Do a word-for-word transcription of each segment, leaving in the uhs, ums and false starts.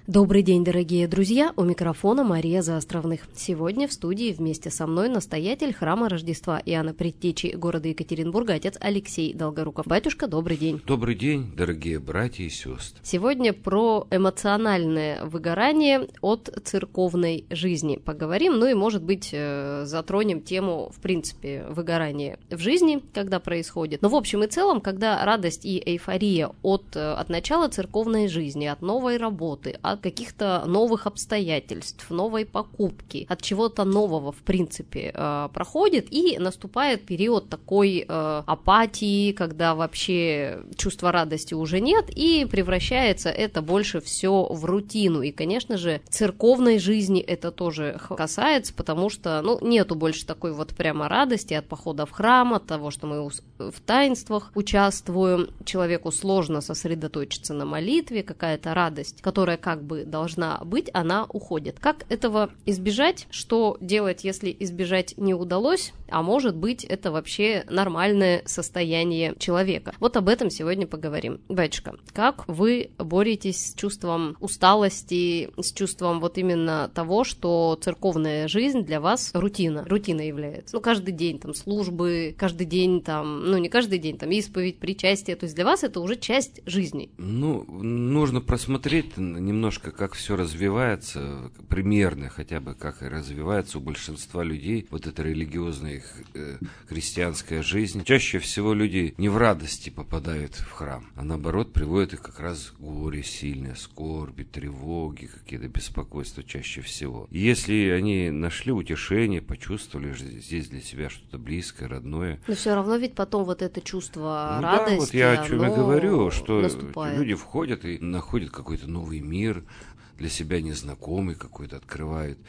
Добрый день, дорогие друзья! У микрофона Мария Заостровных. Сегодня в студии вместе со мной настоятель храма Рождества Иоанна Предтечи города Екатеринбурга, отец Алексей Долгоруков. Батюшка, добрый день! Добрый день, дорогие братья и сестры! Сегодня про эмоциональное выгорание от церковной жизни поговорим, ну и, может быть, затронем тему, в принципе, выгорания в жизни, когда происходит. Но в общем и целом, когда радость и эйфория от, от начала церковной жизни, от новой работы, от каких-то новых обстоятельств, новой покупки, от чего-то нового, в принципе, проходит, и наступает период такой апатии, когда вообще чувства радости уже нет, и превращается это больше все в рутину. И, конечно же, церковной жизни это тоже касается, потому что, ну, нету больше такой вот прямо радости от похода в храм, от того, что мы в таинствах участвуем. Человеку сложно сосредоточиться на молитве, какая-то радость, которая как бы должна быть, она уходит. Как этого избежать? Что делать, если избежать не удалось? А может быть, это вообще нормальное состояние человека. Вот об этом сегодня поговорим. Батюшка, как вы боретесь с чувством усталости, с чувством вот именно того, что церковная жизнь для вас рутина, рутина является? Ну, каждый день там службы, каждый день там, ну, не каждый день там исповедь, причастие, то есть для вас это уже часть жизни. Ну, нужно просмотреть немножко, как все развивается, примерно хотя бы как развивается у большинства людей вот эта религиозная э, христианская жизнь. Чаще всего люди не в радости попадают в храм, а наоборот приводят их как раз горе сильное, скорби, тревоги, какие-то беспокойства чаще всего. И если они нашли утешение, почувствовали здесь для себя что-то близкое, родное. Но все равно ведь потом вот это чувство ну, радости, да, вот я о чем и говорю, что наступает. Люди входят и находят какой-то новый мир, для себя незнакомый какой-то открывают.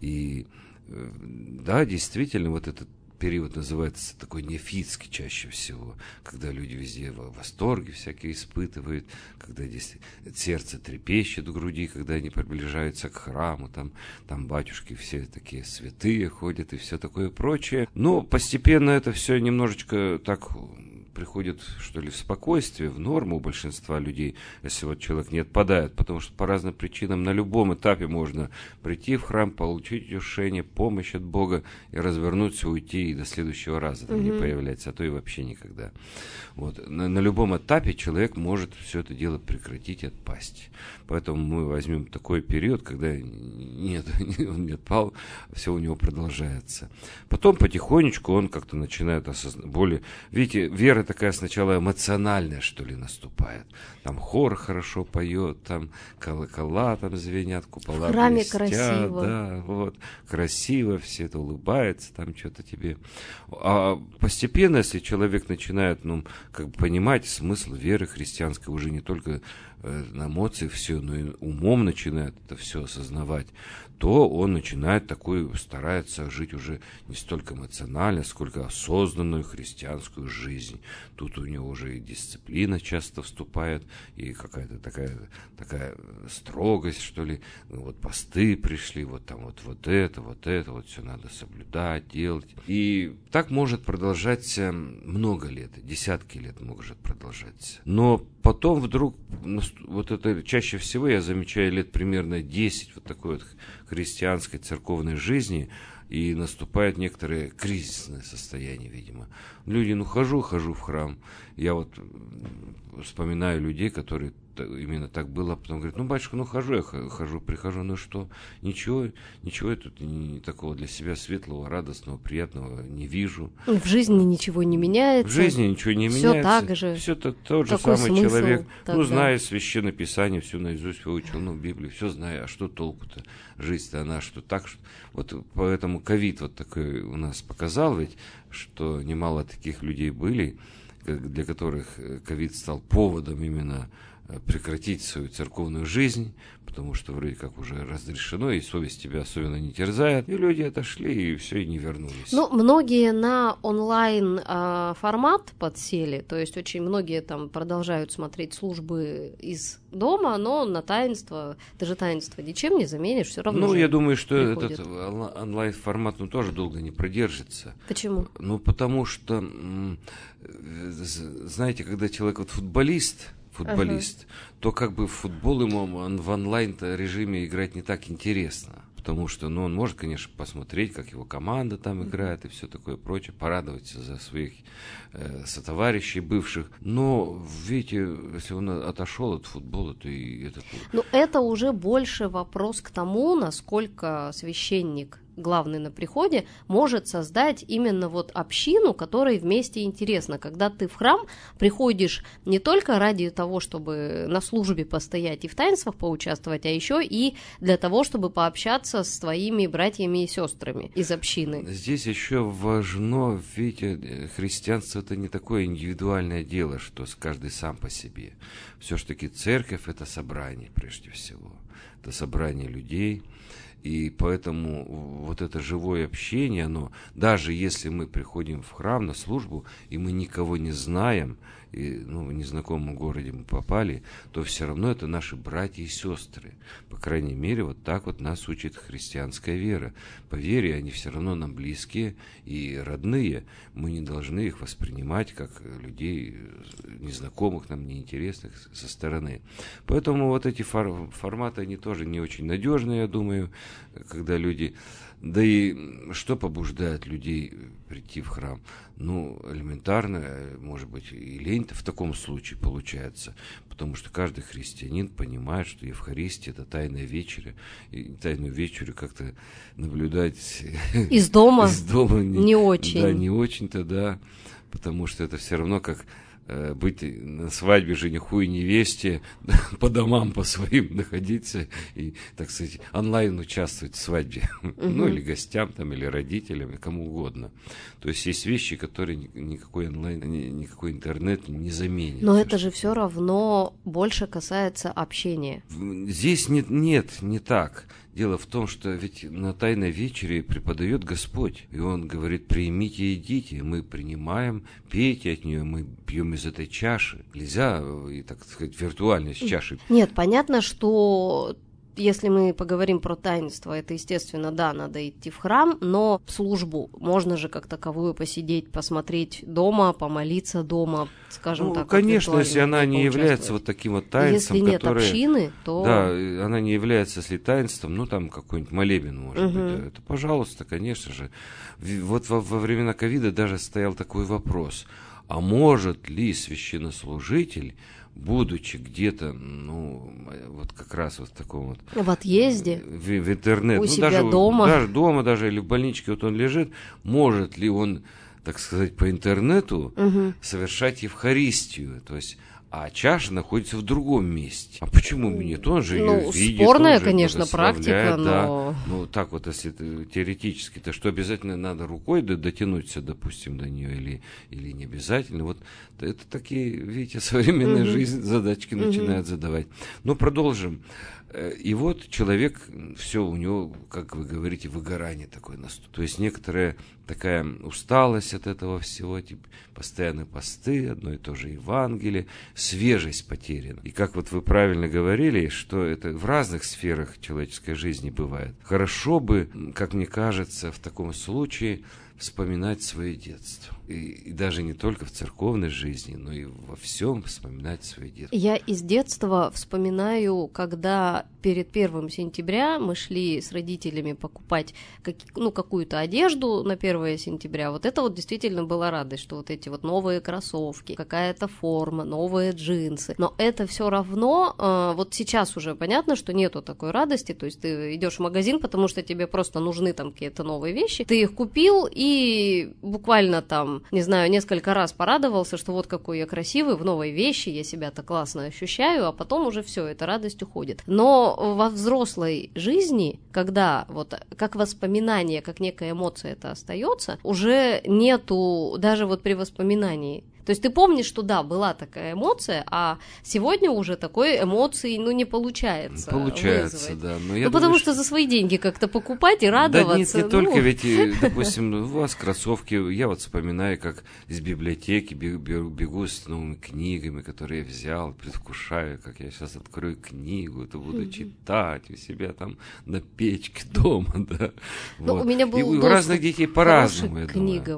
И да, действительно, вот этот период называется такой нефитский чаще всего, когда люди везде в восторге всякие испытывают, когда здесь сердце трепещет в груди, когда они приближаются к храму, там, там батюшки все такие святые ходят и все такое прочее. Но постепенно это все немножечко так приходит, что ли, в спокойствие, в норму у большинства людей, если вот человек не отпадает, потому что по разным причинам на любом этапе можно прийти в храм, получить утешение, помощь от Бога и развернуться, уйти, и до следующего раза там mm-hmm. не появляется, а то и вообще никогда. Вот. На, на любом этапе человек может все это дело прекратить и отпасть. Поэтому мы возьмем такой период, когда нет, он не отпал, все у него продолжается. Потом потихонечку он как-то начинает осознавать более... Видите, вера такая сначала эмоциональная, что ли, наступает. Там хор хорошо поет, там колокола там звенят, купола в храме блестят, красиво. Да, вот, красиво, все это улыбается, там что-то тебе. А постепенно, если человек начинает, ну, как бы понимать смысл веры христианской, уже не только э, на эмоции все, но и умом начинает это все осознавать, то он начинает такой, старается жить уже не столько эмоционально, сколько осознанную христианскую жизнь. Тут у него уже и дисциплина часто вступает, и какая-то такая, такая строгость, что ли. Вот посты пришли, вот там вот, вот это, вот это, вот все надо соблюдать, делать. И так может продолжаться много лет, десятки лет может продолжаться. Но потом вдруг, вот это чаще всего я замечаю лет примерно десять вот такой вот христианской церковной жизни, и наступает некоторое кризисное состояние, видимо. Люди, ну, хожу, хожу в храм. Я вот вспоминаю людей, которые именно так было, а потом говорят, ну, батюшка, ну, хожу я, хожу, прихожу, ну, что? Ничего, ничего я тут не, такого для себя светлого, радостного, приятного не вижу. В жизни ничего не меняется. В жизни ничего не все меняется. Так же. Все тот, тот же Какой самый человек, тогда? ну, зная Священное Писание, все наизусть выучил, ну, Библию, все знаю, а что толку-то? Жизнь-то она, что так, что... Вот поэтому ковид вот такой у нас показал ведь, что немало таких людей были, для которых ковид стал поводом именно прекратить свою церковную жизнь, потому что вроде как уже разрешено, и совесть тебя особенно не терзает. И люди отошли, и все, и не вернулись. Ну, многие на онлайн а, формат подсели, то есть очень многие там продолжают смотреть службы из дома, но на таинство, даже таинство ничем не заменишь, все равно. Ну, я думаю, что приходит. Этот онлайн формат ну, тоже долго не продержится. Почему? Ну, потому что, знаете, когда человек вот футболист, футболист, ага. то как бы в футбол ему в онлайн-режиме играть не так интересно. Потому что, ну, он может, конечно, посмотреть, как его команда там играет и все такое прочее, порадоваться за своих э, сотоварищей бывших. Но, видите, если он отошел от футбола, то и это... Ну, это уже больше вопрос к тому, насколько священник, главный на приходе, может создать именно вот общину, которой вместе интересно. Когда ты в храм приходишь не только ради того, чтобы на службе постоять и в таинствах поучаствовать, а еще и для того, чтобы пообщаться с твоими братьями и сестрами из общины. Здесь еще важно, видите, христианство — это не такое индивидуальное дело, что каждый сам по себе. Все-таки церковь — это собрание прежде всего. Это собрание людей. И поэтому вот это живое общение, оно, даже если мы приходим в храм на службу, и мы никого не знаем, и, ну, в незнакомом городе мы попали, то все равно это наши братья и сестры. По крайней мере, вот так вот нас учит христианская вера. По вере они все равно нам близкие и родные. Мы не должны их воспринимать как людей незнакомых, нам неинтересных со стороны. Поэтому вот эти фор- форматы, они тоже не очень надежные, я думаю, когда люди... Да и что побуждает людей прийти в храм? Ну, элементарно, может быть, и лень-то в таком случае получается, потому что каждый христианин понимает, что Евхаристия — это тайная вечеря, и тайную вечерю как-то наблюдать из дома, из дома не, не очень. Да, не очень-то, да, потому что это все равно как быть на свадьбе жениху и невесте, по домам по своим находиться и, так сказать, онлайн участвовать в свадьбе. Угу. Ну, или гостям, там, или родителям, и кому угодно. То есть есть вещи, которые никакой онлайн, никакой интернет не заменит. Но это же все равно больше касается общения. Здесь нет, нет, не так. Дело в том, что ведь на Тайной вечере преподает Господь, и Он говорит: примите и едите. Мы принимаем, пейте от нее, мы пьем из этой чаши. Нельзя, и, так сказать, виртуально с чашей. Нет, понятно, что... Если мы поговорим про таинство, это, естественно, да, надо идти в храм, но в службу можно же как таковую посидеть, посмотреть дома, помолиться дома, скажем ну, так. Конечно, если она не является вот таким вот таинством, если нет которое, общины, то... Да, она не является, если таинством, ну, там какой-нибудь молебен, может угу. быть, да, это, пожалуйста, конечно же. Вот во, во времена ковида даже стоял такой вопрос: а может ли священнослужитель, будучи где-то, ну, вот как раз вот в таком вот... В отъезде? В, в интернет. У ну, себя даже, дома? Даже дома, даже или в больничке вот он лежит, может ли он, так сказать, по интернету угу. совершать Евхаристию? То есть... А чаша находится в другом месте. А почему бы нет? Он же ну, ее видит. Спорная, он же конечно, практика, да. но... Ну, так вот, если это теоретически, то что обязательно надо рукой дотянуться, допустим, до нее, или, или не обязательно. Вот это такие, видите, современная угу. жизнь задачки угу. начинает задавать. Но продолжим. И вот человек, все у него, как вы говорите, выгорание такое наступает. То есть некоторая такая усталость от этого всего, типа постоянные посты, одно и то же Евангелие, свежесть потеряна. И как вот вы правильно говорили, что это в разных сферах человеческой жизни бывает. Хорошо бы, как мне кажется, в таком случае вспоминать свое детство. И, и даже не только в церковной жизни, но и во всем вспоминать свое детство. Я из детства вспоминаю, когда перед первым сентября мы шли с родителями покупать как, ну, какую-то одежду на первое сентября. Вот это вот действительно была радость, что вот эти вот новые кроссовки, какая-то форма, новые джинсы. Но это все равно, э, вот сейчас уже понятно, что нету такой радости. То есть ты идешь в магазин, потому что тебе просто нужны там какие-то новые вещи. Ты их купил и буквально там, не знаю, несколько раз порадовался, что вот какой я красивый, в новой вещи, я себя так классно ощущаю, а потом уже все, эта радость уходит. Но во взрослой жизни, когда вот как воспоминание, как некая эмоция это остается, уже нету даже вот при воспоминании. То есть ты помнишь, что да, была такая эмоция, а сегодня уже такой эмоции, ну, не получается Получается, вызвать. да. Но ну, я думаю, потому что... что за свои деньги как-то покупать и радоваться. Да нет, не ну... только, ведь, допустим, у вас кроссовки, я вот вспоминаю, как из библиотеки бегу с новыми книгами, которые я взял, предвкушаю, как я сейчас открою книгу, это буду читать у себя там на печке дома, да. Ну, вот. у меня был и у разных детей по-разному, я к книгам. думаю.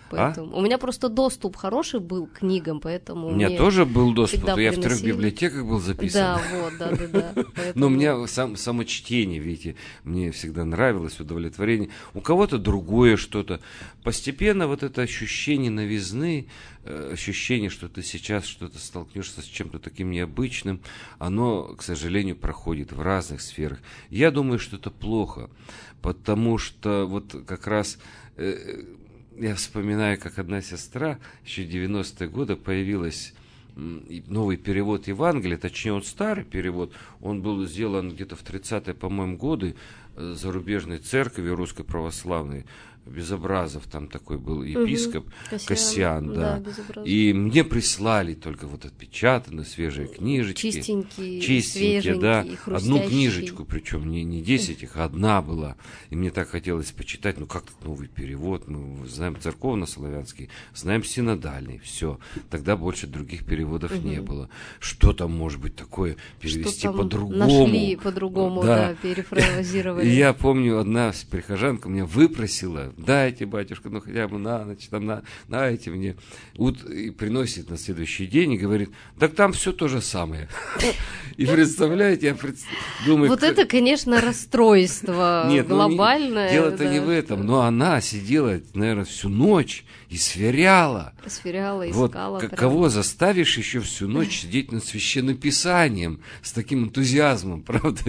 Поэтому... А? У меня просто доступ хороший был к книгам, поэтому... У меня тоже был доступ, я приносили. в трех библиотеках был записан. Да, вот, да-да-да. Поэтому... Но у меня сам, само чтение, видите, мне всегда нравилось, удовлетворение. У кого-то другое что-то. Постепенно вот это ощущение новизны, ощущение, что ты сейчас что-то столкнешься с чем-то таким необычным, оно, к сожалению, проходит в разных сферах. Я думаю, что это плохо, потому что вот как раз э, я вспоминаю, как одна сестра еще в девяностые годы появилась новый перевод Евангелия, точнее, он старый перевод, он был сделан где-то в тридцатые, по-моему, годы зарубежной церкви русской православной, Безобразов, там такой был епископ, угу. Кассиан, Кассиан, да. да и мне прислали только вот отпечатанные свежие книжечки. Чистенькие, чистенькие, да. Хрустящие. Одну книжечку, причем не, не десять их, а одна была. И мне так хотелось почитать, ну как тут новый перевод, мы знаем церковно-славянский, знаем синодальный, все. Тогда больше других переводов угу. не было. Что там может быть такое перевести по-другому? Нашли по-другому, да, да перефразировали. И я помню, одна прихожанка меня выпросила, дайте, батюшка, ну хотя бы на ночь, там, на, дайте мне. Вот, и приносит на следующий день и говорит, так там все то же самое. И представляете, я думаю... Вот это, конечно, расстройство глобальное. Дело-то не в этом, но она сидела, наверное, всю ночь и сверяла. Сверяла, искала. Вот кого заставишь еще всю ночь сидеть над священным писанием с таким энтузиазмом, правда?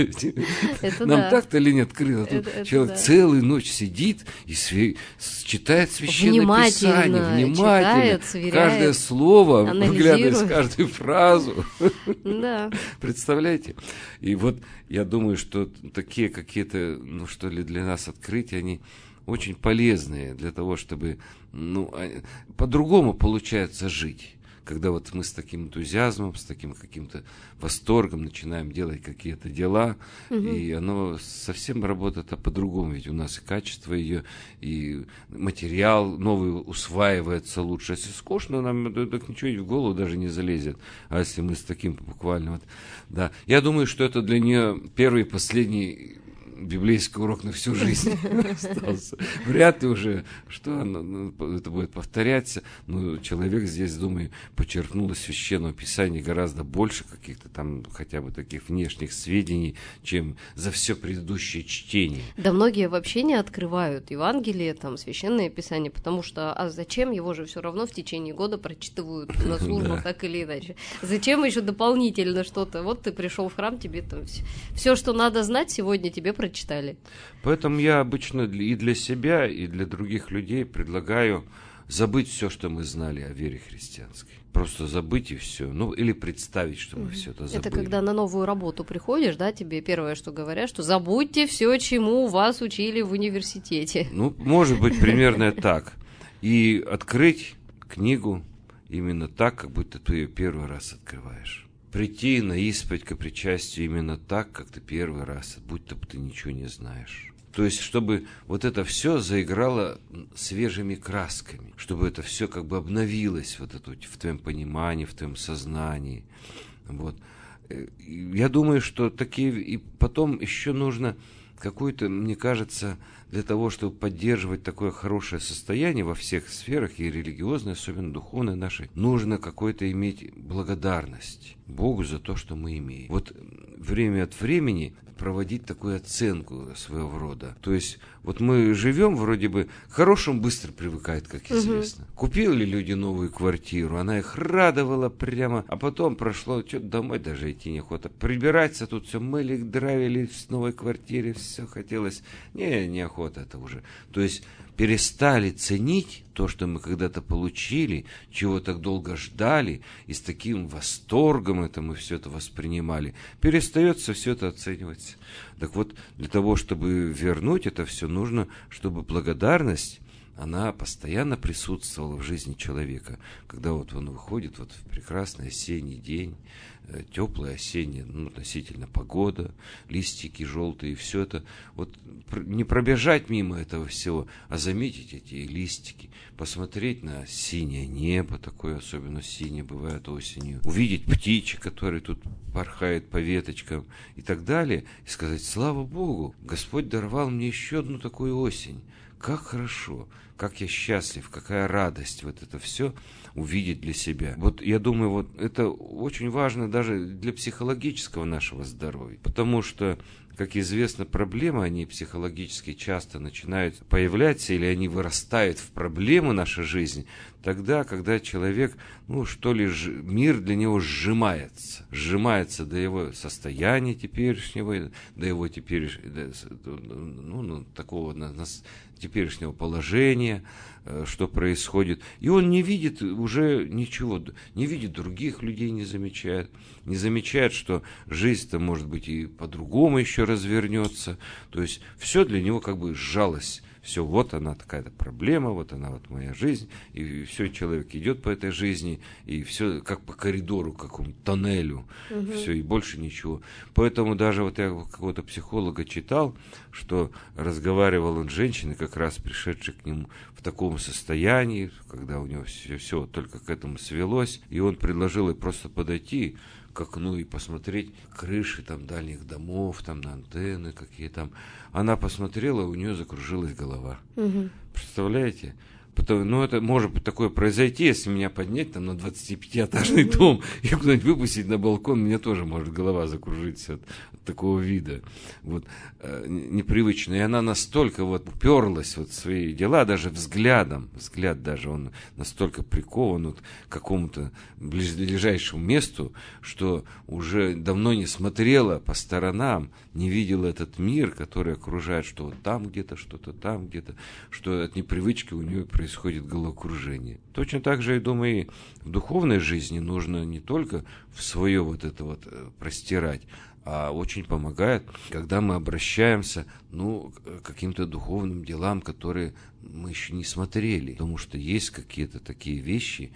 Нам так-то лень открыто. Тут человек целую ночь сидит и читает священное Писание, внимательно, читает, каждое слово, выглядывая каждую фразу. Да. Представляете? И вот я думаю, что такие какие-то, ну что ли, для нас открытия, они очень полезные для того, чтобы, ну, по-другому получается жить. Когда вот мы с таким энтузиазмом, с таким каким-то восторгом начинаем делать какие-то дела, угу. и оно совсем работает а по-другому, ведь у нас и качество ее, и материал новый усваивается лучше. Если скучно, нам так ничего в голову даже не залезет, а если мы с таким буквально вот, да. Я думаю, что это для нее первый и последний библейский урок на всю жизнь остался. Вряд ли уже, что оно, это будет повторяться, но человек здесь, думаю, подчеркнул из Священного Писания гораздо больше каких-то там хотя бы таких внешних сведений, чем за все предыдущее чтение. Да многие вообще не открывают Евангелие, там, Священное Писание, потому что, а зачем, его же все равно в течение года прочитывают на службах так или иначе. Зачем еще дополнительно что-то? Вот ты пришел в храм, тебе там все, что надо знать, сегодня тебе прочитали. Читали. Поэтому я обычно и для себя, и для других людей предлагаю забыть все, что мы знали о вере христианской. Просто забыть и все. Ну, или представить, что мы mm-hmm. все это забыли. Это когда на новую работу приходишь, да, тебе первое, что говорят, что забудьте все, чему вас учили в университете. Ну, может быть, примерно так. И открыть книгу именно так, как будто ты ее первый раз открываешь. Прийти на исповедь ко причастию именно так, как ты первый раз, будто бы ты ничего не знаешь. То есть, чтобы вот это все заиграло свежими красками, чтобы это все как бы обновилось вот это в твоем понимании, в твоем сознании. Вот. Я думаю, что такие... И потом еще нужно какую-то, мне кажется, для того, чтобы поддерживать такое хорошее состояние во всех сферах, и религиозной, особенно духовной нашей, нужно какое-то иметь благодарность Богу за то, что мы имеем. Вот время от времени проводить такую оценку своего рода. То есть, вот мы живем, вроде бы, к хорошему быстро привыкает, как известно. Угу. Купили люди новую квартиру, она их радовала прямо, а потом прошло, что-то домой даже идти неохота. Прибираться тут все мыли, дравили в новой квартире, все хотелось. Не, неохота это уже. То есть, перестали ценить то, что мы когда-то получили, чего так долго ждали, и с таким восторгом это мы все это воспринимали. Перестается все это оцениваться. Так вот, для того, чтобы вернуть это все, нужно, чтобы благодарность, она постоянно присутствовала в жизни человека. Когда вот он выходит вот в прекрасный осенний день, теплая осенняя, ну, относительно погода, листики желтые, все это, вот не пробежать мимо этого всего, а заметить эти листики, посмотреть на синее небо, такое особенно синее бывает осенью, увидеть птичек, которые тут порхают по веточкам и так далее, и сказать: слава Богу, Господь даровал мне еще одну такую осень. как хорошо, как я счастлив, какая радость вот это все увидеть для себя. Вот я думаю, вот это очень важно даже для психологического нашего здоровья, потому что, как известно, проблемы, они психологически часто начинают появляться, или они вырастают в проблему нашей жизни, тогда, когда человек, ну, что ли, ж, мир для него сжимается, сжимается до его состояния теперешнего, до его теперешнего, ну, ну, такого теперешнего положения, что происходит, и он не видит уже ничего, не видит других людей, не замечает, не замечает, что жизнь-то, может быть, и по-другому еще развернется, то есть все для него как бы сжалось. Все, вот она такая-то проблема, вот она вот моя жизнь, и все, человек идет по этой жизни, и все как по коридору, как какому-то тоннелю, угу. Все, и больше ничего. Поэтому даже вот я какого-то психолога читал, что разговаривал он с женщиной, как раз пришедшей к нему в таком состоянии, когда у него все, все только к этому свелось, и он предложил ей просто подойти к окну и посмотреть крыши там дальних домов, там на антенны какие там. Она посмотрела, у нее закружилась голова. Угу. Представляете? Потому, ну, это может быть такое произойти, если меня поднять там на двадцатипятиэтажный mm-hmm. дом и куда-нибудь выпустить на балкон, мне тоже может голова закружиться от, от такого вида. Вот, э, непривычно. И она настолько вот уперлась вот в свои дела, даже взглядом, взгляд даже, он настолько прикован вот к какому-то ближайшему месту, что уже давно не смотрела по сторонам, не видела этот мир, который окружает, что вот там где-то, что-то там где-то, что от непривычки у нее происходит. происходит головокружение. Точно так же, я думаю, и в духовной жизни нужно не только в свое вот это вот простирать, а очень помогает, когда мы обращаемся, ну, к каким-то духовным делам, которые мы еще не смотрели. Потому что есть какие-то такие вещи,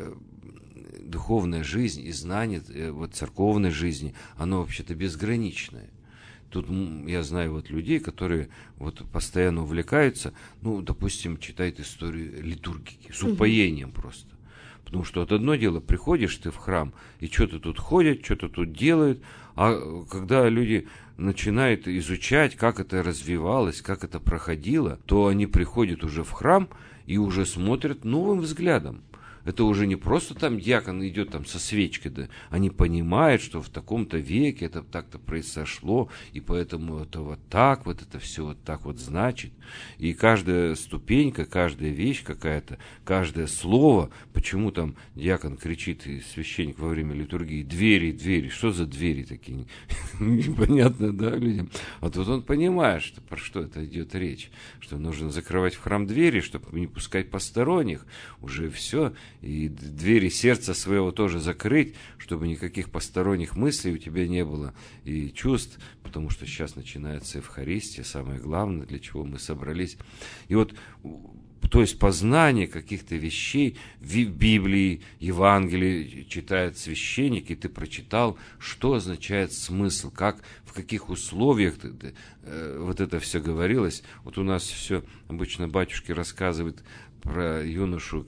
духовная жизнь и знание вот церковной жизни, оно вообще-то безграничное. Тут я знаю вот людей, которые вот постоянно увлекаются, ну, допустим, читают историю литургики, с упоением угу. просто. Потому что вот одно дело, приходишь ты в храм, и что-то тут ходят, что-то тут делают, а когда люди начинают изучать, как это развивалось, как это проходило, то они приходят уже в храм и уже смотрят новым взглядом. Это уже не просто там диакон идет там со свечкой, да, они понимают, что в таком-то веке это так-то произошло, и поэтому это вот так, вот это все вот так вот значит. И каждая ступенька, каждая вещь какая-то, каждое слово, почему там диакон кричит и священник во время литургии, двери, двери, что за двери такие? Непонятно, да, людям. А тут он понимает, что, про что это идет речь, что нужно закрывать в храм двери, чтобы не пускать посторонних, уже все. И двери сердца своего тоже закрыть, чтобы никаких посторонних мыслей у тебя не было и чувств, потому что сейчас начинается Евхаристия, самое главное, для чего мы собрались. И вот, то есть познание каких-то вещей в Библии, Евангелии читает священник, и ты прочитал, что означает смысл, как, в каких условиях ты, ты, э, вот это все говорилось. Вот у нас все обычно батюшки рассказывают про юношу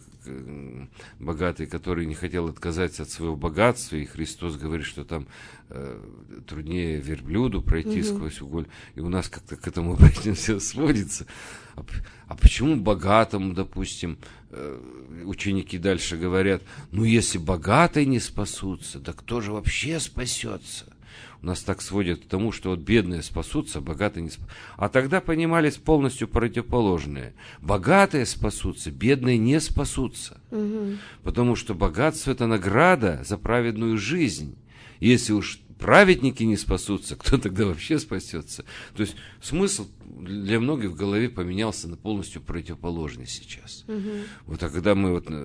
богатый, который не хотел отказаться от своего богатства, и Христос говорит, что там э, труднее верблюду пройти угу. сквозь уголь, и у нас как-то к этому обычно все сводится. А, а почему богатому, допустим, э, ученики дальше говорят, ну если богатые не спасутся, да кто же вообще спасется? У нас так сводят к тому, что вот бедные спасутся, богатые не спасутся. А тогда понимались полностью противоположные. Богатые спасутся, бедные не спасутся. Угу. Потому что богатство – это награда за праведную жизнь. Если уж праведники не спасутся, кто тогда вообще спасется? То есть смысл для многих в голове поменялся на полностью противоположный сейчас. Угу. Вот а когда мы вот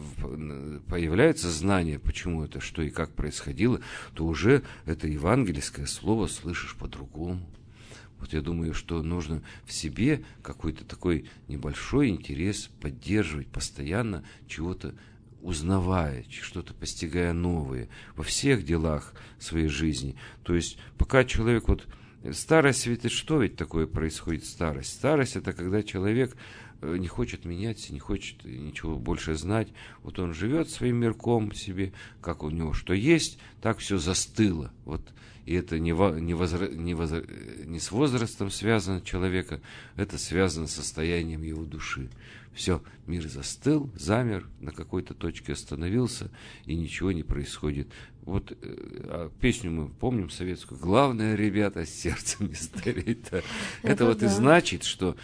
появляется знание, почему это, что и как происходило, то уже это евангельское слово слышишь по-другому. Вот я думаю, что нужно в себе какой-то такой небольшой интерес поддерживать постоянно, чего-то узнавая, что-то постигая новое во всех делах своей жизни. То есть пока человек вот... Старость, ведь что ведь такое происходит старость? Старость – это когда человек не хочет меняться, не хочет ничего больше знать. Вот он живет своим мирком себе, как у него что есть, так все застыло. Вот. И это не, во, не, возра, не, возра, не с возрастом связано человека, это связано с состоянием его души. Все, мир застыл, замер, на какой-то точке остановился, и ничего не происходит. Вот а песню мы помним советскую. Главное, ребята, сердцем не стареть. Это, это вот да. И значит, что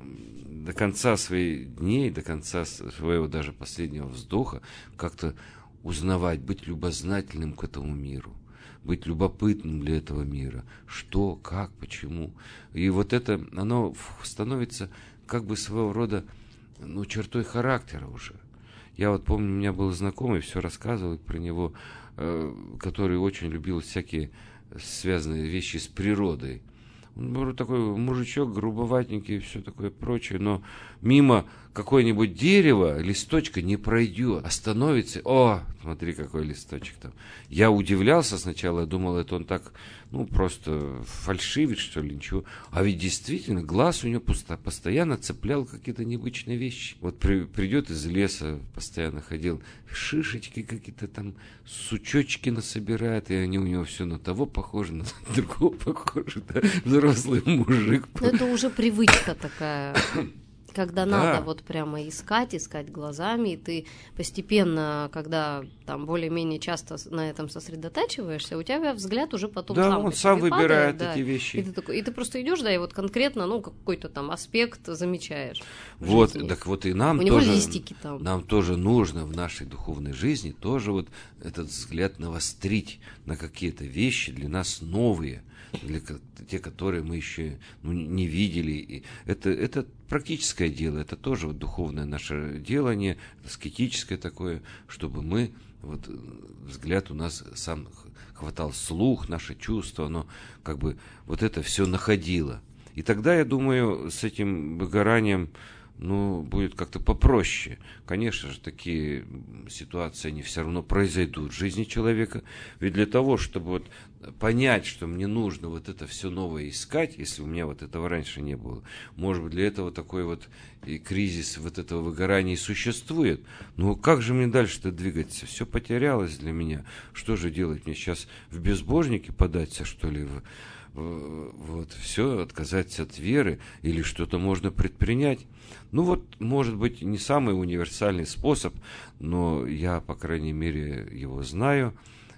до конца своих дней, до конца своего даже последнего вздоха как-то узнавать, быть любознательным к этому миру, быть любопытным для этого мира. Что, как, почему. И вот это, оно становится как бы своего рода, ну, чертой характера уже. Я вот помню, у меня был знакомый, все рассказывал про него, э, который очень любил всякие связанные вещи с природой. Он был такой мужичок, грубоватенький и все такое прочее, но мимо какое-нибудь дерево листочка не пройдет, остановится. О, смотри, какой листочек там. Я удивлялся сначала, я думал, это он так, ну, просто фальшивит, что ли, ничего. А ведь действительно, глаз у него пусто, постоянно цеплял какие-то необычные вещи. Вот при, придет из леса, постоянно ходил, шишечки какие-то там, сучочки насобирает, и они у него все на того похожи, на другого похожи, да? Взрослый мужик. Но это уже привычка такая. Когда да. Надо вот прямо искать, искать глазами, и ты постепенно, когда там более-менее часто на этом сосредотачиваешься, у тебя взгляд уже потом да, сам он сам выбирает падает, эти да. вещи. И ты, такой, и ты просто идешь, да, и вот конкретно, ну, какой-то там аспект замечаешь. Вот, так вот и нам у тоже, него листики там. Нам тоже нужно в нашей духовной жизни тоже вот этот взгляд навострить на какие-то вещи для нас новые, для те, которые мы еще ну, не видели. И это, это практическое дело, это тоже вот духовное наше делание, аскетическое такое, чтобы мы, вот взгляд у нас сам хватал, слух, наше чувство, оно как бы вот это все находило. И тогда, я думаю, с этим выгоранием, ну, будет как-то попроще. Конечно же, такие ситуации, они все равно произойдут в жизни человека. Ведь для того, чтобы вот понять, что мне нужно вот это все новое искать, если у меня вот этого раньше не было, может быть, для этого такой вот и кризис вот этого выгорания и существует. Но как же мне дальше-то двигаться? Все потерялось для меня. Что же делать? Мне сейчас в безбожники податься, что ли, в вот, все, отказаться от веры, или что-то можно предпринять. Ну вот, может быть, не самый универсальный способ, но я, по крайней мере, его знаю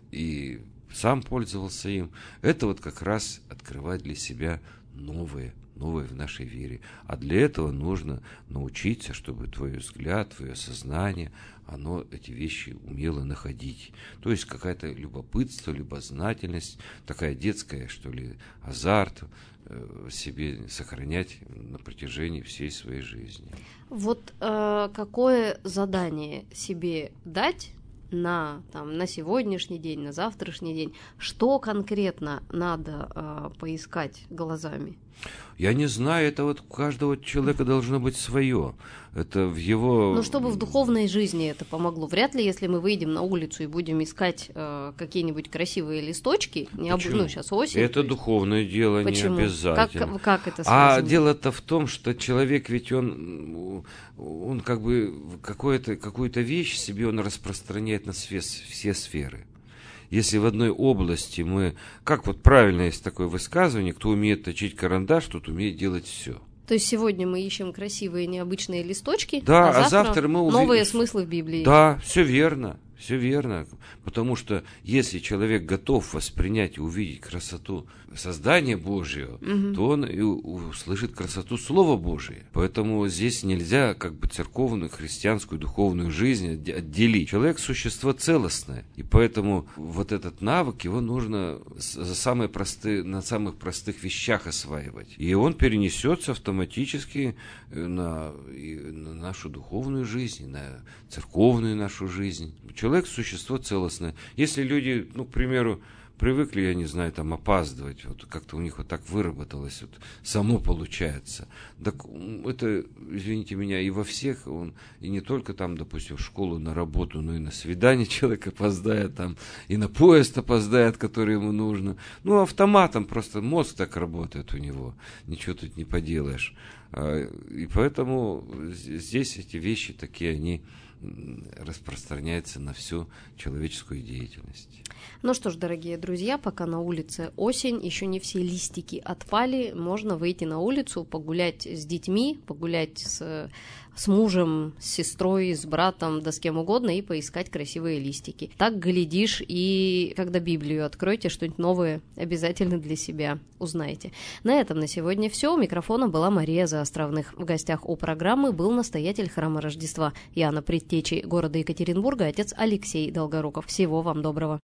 и сам пользовался им. Это вот как раз открывать для себя новые, новые в нашей вере. А для этого нужно научиться, чтобы твой взгляд, твое сознание, оно эти вещи умело находить. То есть какая-то любопытство, любознательность, такая детская, что ли, азарт э, себе сохранять на протяжении всей своей жизни. Вот э, какое задание себе дать на, там, на сегодняшний день, на завтрашний день? Что конкретно надо э, поискать глазами? Я не знаю, это вот у каждого человека должно быть свое. Это в его... Ну, чтобы в духовной жизни это помогло. Вряд ли, если мы выйдем на улицу и будем искать э, какие-нибудь красивые листочки, не об... ну, сейчас осень. Это духовное дело, Почему? не обязательно. Как, как это связано? А дело-то в том, что человек ведь он, он как бы какую-то, какую-то вещь себе он распространяет на все, все сферы. Если в одной области мы... Как вот правильно есть такое высказывание, кто умеет точить карандаш, тот умеет делать все. То есть сегодня мы ищем красивые необычные листочки, да, а завтра, а завтра мы увидим... новые смыслы в Библии. Да, все верно, все верно. Потому что если человек готов воспринять и увидеть красоту создания Божьего, угу. то он и услышит красоту Слова Божия. Поэтому здесь нельзя как бы церковную, христианскую, духовную жизнь отделить. Человек – существо целостное. И поэтому вот этот навык, его нужно за самые простые, на самых простых вещах осваивать. И он перенесется автоматически на, на нашу духовную жизнь, на церковную нашу жизнь. Человек – существо целостное. Если люди, ну, к примеру, привыкли, я не знаю, там опаздывать, вот как-то у них вот так выработалось, вот само получается. Так это, извините меня, и во всех, он, и не только там, допустим, в школу, на работу, но и на свидание человек опоздает, там, и на поезд опоздает, который ему нужно. Ну, автоматом просто мозг так работает у него, ничего тут не поделаешь. И поэтому здесь эти вещи такие, они распространяются на всю человеческую деятельность. Ну что ж, дорогие друзья, пока на улице осень, еще не все листики отпали, можно выйти на улицу, погулять с детьми, погулять с, с мужем, с сестрой, с братом, да с кем угодно и поискать красивые листики. Так, глядишь, и когда Библию откроете, что-нибудь новое обязательно для себя узнаете. На этом на сегодня все. У микрофона была Мария Заостровных. В гостях у программы был настоятель храма Рождества Иоанна Предтечи города Екатеринбурга, отец Алексей Долгоруков. Всего вам доброго.